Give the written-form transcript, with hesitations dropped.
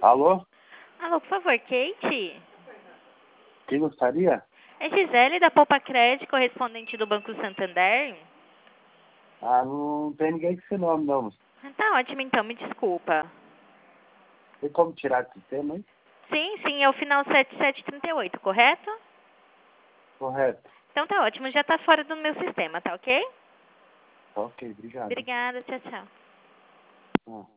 Alô? Alô, por favor, Kate? Quem gostaria? É Gisele da Poupa Crédito, correspondente do Banco Santander? Ah, não tem ninguém com esse nome, não. Tá ótimo, então, me desculpa. Tem como tirar do sistema, hein? Sim, é o final 7738, correto? Correto. Então tá ótimo, já tá fora do meu sistema, tá ok? Ok, obrigado. Obrigada, tchau, tchau. Ah.